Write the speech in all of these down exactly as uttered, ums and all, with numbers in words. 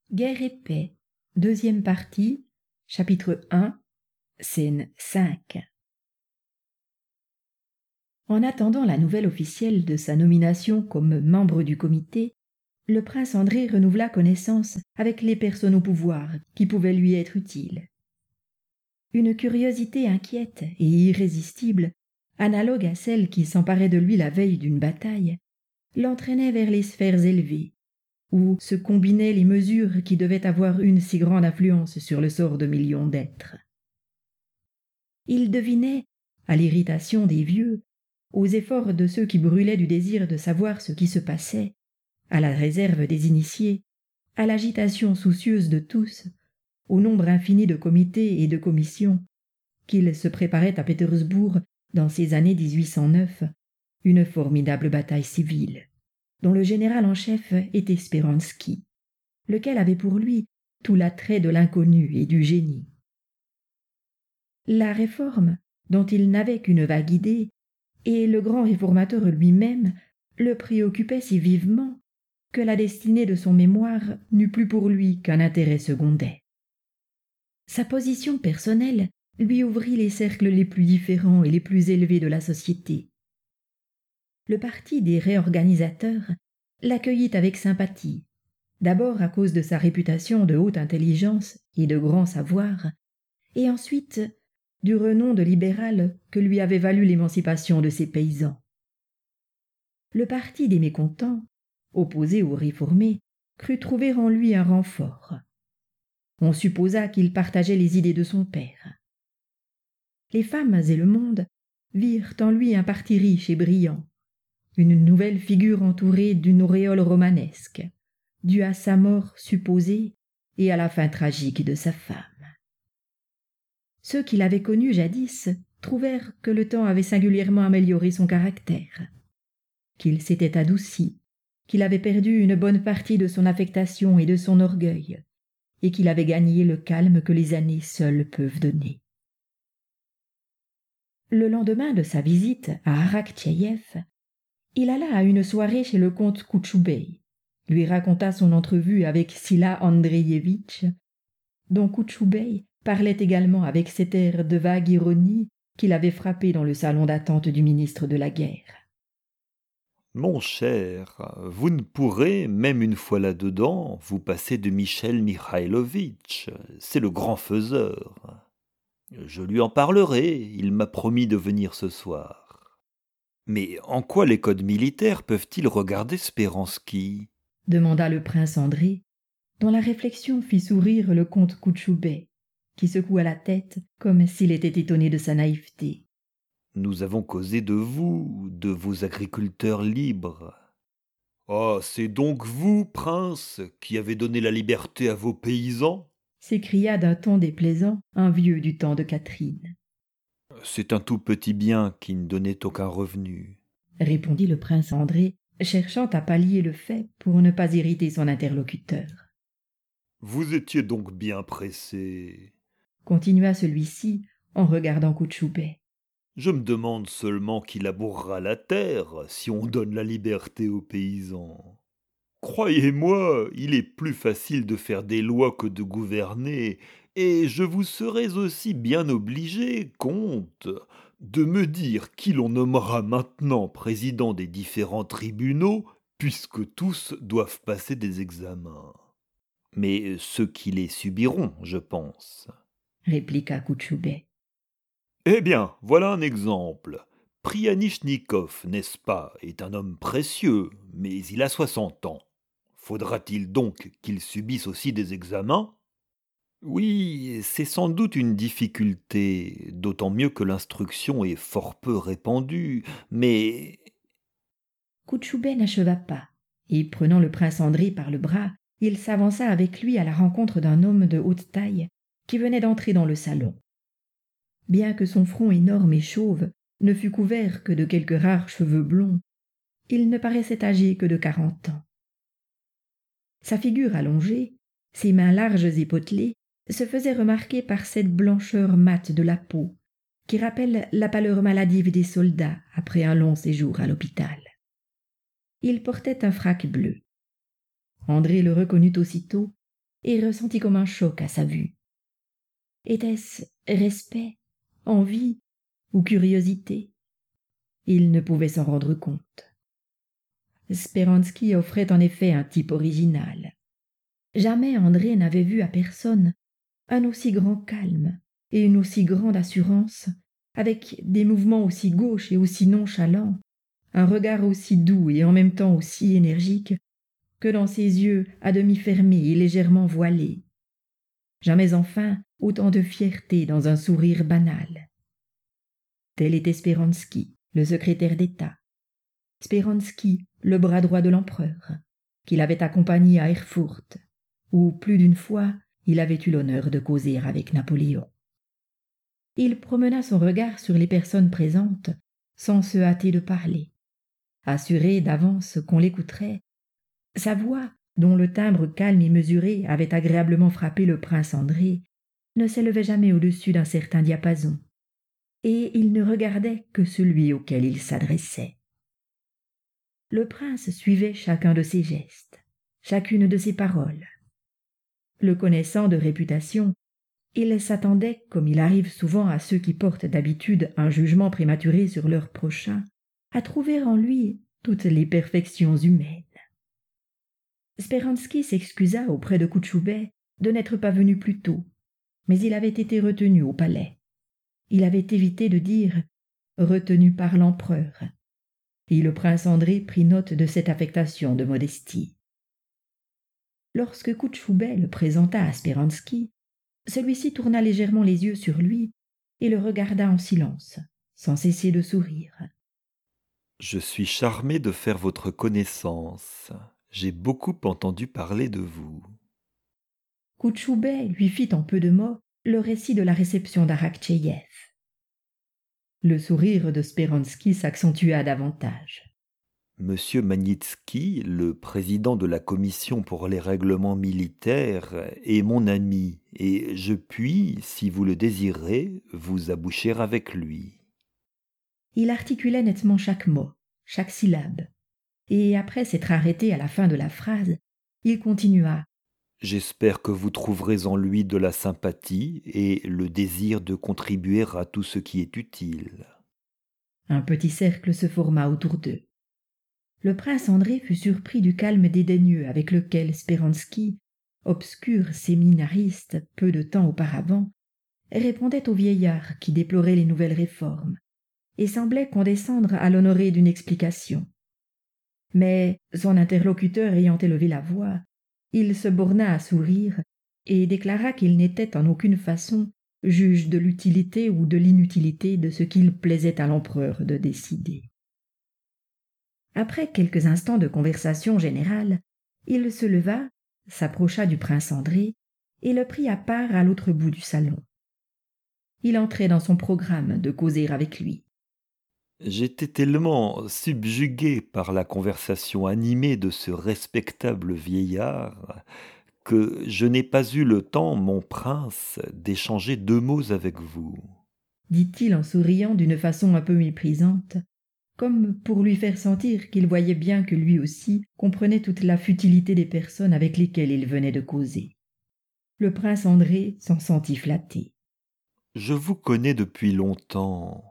Guerre et paix, deuxième partie, chapitre un, scène cinq. En attendant la nouvelle officielle de sa nomination comme membre du comité, le prince André renouvela connaissance avec les personnes au pouvoir qui pouvaient lui être utiles. Une curiosité inquiète et irrésistible, analogue à celle qui s'emparait de lui la veille d'une bataille, l'entraînait vers les sphères élevées, où se combinaient les mesures qui devaient avoir une si grande influence sur le sort de millions d'êtres. Il devinait, à l'irritation des vieux, aux efforts de ceux qui brûlaient du désir de savoir ce qui se passait, à la réserve des initiés, à l'agitation soucieuse de tous, au nombre infini de comités et de commissions, qu'il se préparait à Pétersbourg, dans ces années dix-huit cent neuf, une formidable bataille civile, dont le général en chef était Speransky, lequel avait pour lui tout l'attrait de l'inconnu et du génie. La réforme, dont il n'avait qu'une vague idée, et le grand réformateur lui-même le préoccupaient si vivement que la destinée de son mémoire n'eut plus pour lui qu'un intérêt secondaire. Sa position personnelle lui ouvrit les cercles les plus différents et les plus élevés de la société. Le parti des réorganisateurs l'accueillit avec sympathie, d'abord à cause de sa réputation de haute intelligence et de grand savoir, et ensuite du renom de libéral que lui avait valu l'émancipation de ses paysans. Le parti des mécontents, opposé aux réformés, crut trouver en lui un renfort. On supposa qu'il partageait les idées de son père. Les femmes et le monde virent en lui un parti riche et brillant, une nouvelle figure entourée d'une auréole romanesque, due à sa mort supposée et à la fin tragique de sa femme. Ceux qui l'avaient connu jadis trouvèrent que le temps avait singulièrement amélioré son caractère, qu'il s'était adouci, qu'il avait perdu une bonne partie de son affectation et de son orgueil, et qu'il avait gagné le calme que les années seules peuvent donner. Le lendemain de sa visite à Arakcheïev, il alla à une soirée chez le comte Koutchoubey, lui raconta son entrevue avec Sila Andreïevitch, dont Koutchoubey parlait également avec cet air de vague ironie qui l'avait frappé dans le salon d'attente du ministre de la Guerre. « Mon cher, vous ne pourrez, même une fois là-dedans, vous passer de Michel Mikhailovitch, c'est le grand faiseur. Je lui en parlerai, il m'a promis de venir ce soir. Mais en quoi les codes militaires peuvent-ils regarder Speransky ?» demanda le prince André, dont la réflexion fit sourire le comte Koutchoubey, qui secoua la tête comme s'il était étonné de sa naïveté. « Nous avons causé de vous, de vos agriculteurs libres. »« Ah, c'est donc vous, prince, qui avez donné la liberté à vos paysans ?» s'écria d'un ton déplaisant un vieux du temps de Catherine. « C'est un tout petit bien qui ne donnait aucun revenu, » répondit le prince André, cherchant à pallier le fait pour ne pas irriter son interlocuteur. « Vous étiez donc bien pressé, » continua celui-ci en regardant Koutchoubey. « Je me demande seulement qui labourera la terre si on donne la liberté aux paysans. Croyez-moi, il est plus facile de faire des lois que de gouverner, et je vous serais aussi bien obligé, comte, de me dire qui l'on nommera maintenant président des différents tribunaux, puisque tous doivent passer des examens. Mais ceux qui les subiront, je pense, » répliqua Koutchoubey. « Eh bien, voilà un exemple. Prianichnikov, n'est-ce pas, est un homme précieux, mais il a soixante ans. Faudra-t-il donc qu'il subisse aussi des examens ? Oui, c'est sans doute une difficulté, d'autant mieux que l'instruction est fort peu répandue, mais... » Koutchoubey n'acheva pas, et prenant le prince André par le bras, il s'avança avec lui à la rencontre d'un homme de haute taille qui venait d'entrer dans le salon. Bien que son front énorme et chauve ne fût couvert que de quelques rares cheveux blonds, il ne paraissait âgé que de quarante ans. Sa figure allongée, ses mains larges et potelées, se faisait remarquer par cette blancheur mate de la peau qui rappelle la pâleur maladive des soldats après un long séjour à l'hôpital. Il portait un frac bleu. André le reconnut aussitôt et ressentit comme un choc à sa vue. Était-ce respect, envie ou curiosité? Il ne pouvait s'en rendre compte. Speransky offrait en effet un type original. Jamais André n'avait vu à personne un aussi grand calme et une aussi grande assurance, avec des mouvements aussi gauches et aussi nonchalants, un regard aussi doux et en même temps aussi énergique, que dans ses yeux à demi fermés et légèrement voilés. Jamais enfin autant de fierté dans un sourire banal. Tel était Speransky, le secrétaire d'État. Speransky, le bras droit de l'empereur, qu'il avait accompagné à Erfurt, où plus d'une fois il avait eu l'honneur de causer avec Napoléon. Il promena son regard sur les personnes présentes sans se hâter de parler. Assuré d'avance qu'on l'écouterait, sa voix, dont le timbre calme et mesuré avait agréablement frappé le prince André, ne s'élevait jamais au-dessus d'un certain diapason, et il ne regardait que celui auquel il s'adressait. Le prince suivait chacun de ses gestes, chacune de ses paroles. Le connaissant de réputation, il s'attendait, comme il arrive souvent à ceux qui portent d'habitude un jugement prématuré sur leur prochain, à trouver en lui toutes les perfections humaines. Speransky s'excusa auprès de Koutchoubet de n'être pas venu plus tôt, mais il avait été retenu au palais. Il avait évité de dire « retenu par l'empereur », et le prince André prit note de cette affectation de modestie. Lorsque Koutchoubet le présenta à Speransky, celui-ci tourna légèrement les yeux sur lui et le regarda en silence, sans cesser de sourire. « Je suis charmé de faire votre connaissance. J'ai beaucoup entendu parler de vous. » Koutchoubet lui fit en peu de mots le récit de la réception d'Arakcheïev. Le sourire de Speransky s'accentua davantage. Monsieur Magnitsky, le président de la commission pour les règlements militaires, est mon ami, et je puis, si vous le désirez, vous aboucher avec lui. Il articulait nettement chaque mot, chaque syllabe, et après s'être arrêté à la fin de la phrase, il continua. J'espère que vous trouverez en lui de la sympathie et le désir de contribuer à tout ce qui est utile. Un petit cercle se forma autour d'eux. Le prince André fut surpris du calme dédaigneux avec lequel Speransky, obscur séminariste peu de temps auparavant, répondait au vieillard qui déplorait les nouvelles réformes et semblait condescendre à l'honorer d'une explication. Mais, son interlocuteur ayant élevé la voix, il se borna à sourire et déclara qu'il n'était en aucune façon juge de l'utilité ou de l'inutilité de ce qu'il plaisait à l'empereur de décider. Après quelques instants de conversation générale, il se leva, s'approcha du prince André et le prit à part à l'autre bout du salon. Il entrait dans son programme de causer avec lui. J'étais tellement subjugué par la conversation animée de ce respectable vieillard que je n'ai pas eu le temps, mon prince, d'échanger deux mots avec vous, dit-il en souriant d'une façon un peu méprisante, comme pour lui faire sentir qu'il voyait bien que lui aussi comprenait toute la futilité des personnes avec lesquelles il venait de causer. Le prince André s'en sentit flatté. « Je vous connais depuis longtemps, »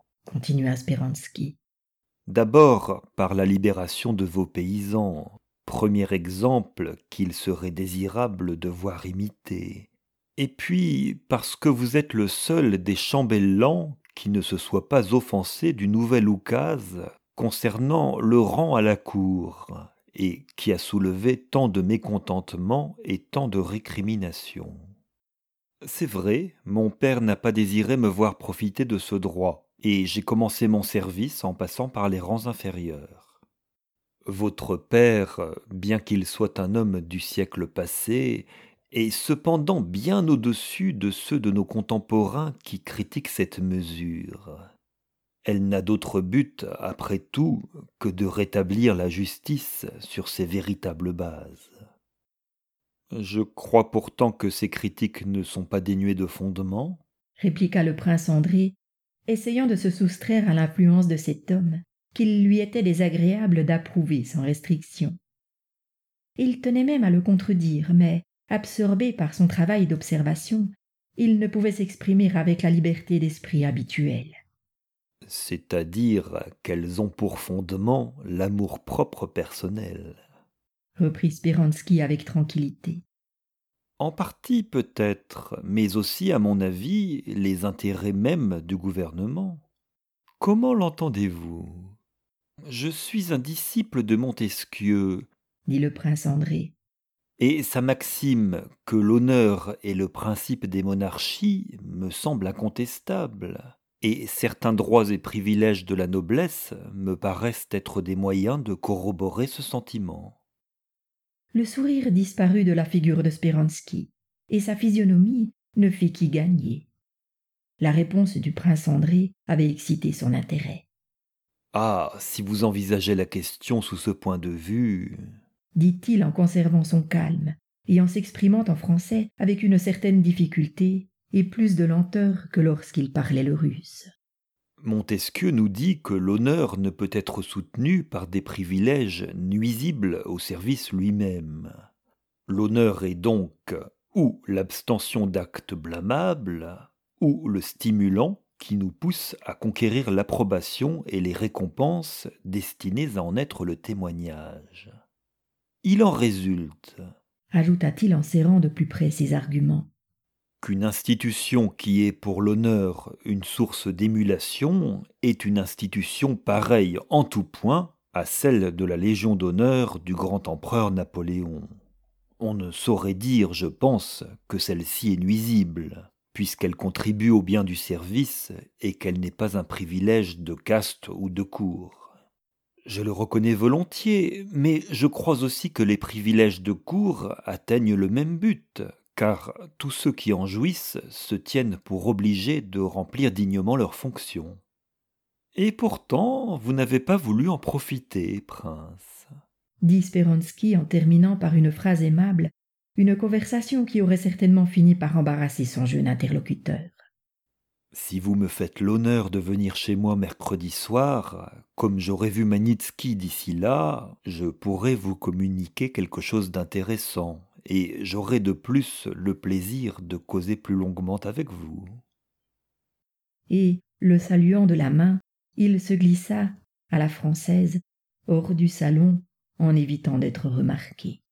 continua Speransky. « d'abord par la libération de vos paysans, premier exemple qu'il serait désirable de voir imiter, et puis parce que vous êtes le seul des chambellans qui ne se soit pas offensé du nouvel oukase concernant le rang à la cour, et qui a soulevé tant de mécontentement et tant de récriminations. C'est vrai, mon père n'a pas désiré me voir profiter de ce droit, et j'ai commencé mon service en passant par les rangs inférieurs. Votre père, bien qu'il soit un homme du siècle passé, est cependant bien au-dessus de ceux de nos contemporains qui critiquent cette mesure. Elle n'a d'autre but, après tout, que de rétablir la justice sur ses véritables bases. Je crois pourtant que ces critiques ne sont pas dénuées de fondement, répliqua le prince André, essayant de se soustraire à l'influence de cet homme qu'il lui était désagréable d'approuver sans restriction. Il tenait même à le contredire, mais, Absorbé par son travail d'observation, il ne pouvait s'exprimer avec la liberté d'esprit habituelle. C'est-à-dire qu'elles ont pour fondement l'amour-propre personnel. Reprit Spéranski avec tranquillité. En partie peut-être, mais aussi, à mon avis, les intérêts mêmes du gouvernement. Comment l'entendez-vous? Je suis un disciple de Montesquieu, dit le prince André. et sa maxime que l'honneur est le principe des monarchies me semble incontestable, et certains droits et privilèges de la noblesse me paraissent être des moyens de corroborer ce sentiment. Le sourire disparut de la figure de Spéranski, et sa physionomie ne fit qu'y gagner. La réponse du prince André avait excité son intérêt. Ah, si vous envisagez la question sous ce point de vue, dit-il en conservant son calme et en s'exprimant en français avec une certaine difficulté et plus de lenteur que lorsqu'il parlait le russe. Montesquieu nous dit que l'honneur ne peut être soutenu par des privilèges nuisibles au service lui-même. L'honneur est donc ou l'abstention d'actes blâmables, ou le stimulant qui nous pousse à conquérir l'approbation et les récompenses destinées à en être le témoignage. Il en résulte, ajouta-t-il en serrant de plus près ses arguments, qu'une institution qui est pour l'honneur une source d'émulation est une institution pareille en tout point à celle de la Légion d'honneur du grand empereur Napoléon. On ne saurait dire, je pense, que celle-ci est nuisible, puisqu'elle contribue au bien du service et qu'elle n'est pas un privilège de caste ou de cour. Je le reconnais volontiers, mais je crois aussi que les privilèges de cour atteignent le même but, car tous ceux qui en jouissent se tiennent pour obligés de remplir dignement leurs fonctions. Et pourtant, vous n'avez pas voulu en profiter, prince. dit Spéranski en terminant par une phrase aimable, une conversation qui aurait certainement fini par embarrasser son jeune interlocuteur. Si vous me faites l'honneur de venir chez moi mercredi soir, comme j'aurai vu Magnitsky d'ici là, je pourrai vous communiquer quelque chose d'intéressant, et j'aurai de plus le plaisir de causer plus longuement avec vous. Et, le saluant de la main, il se glissa, à la française, hors du salon, en évitant d'être remarqué.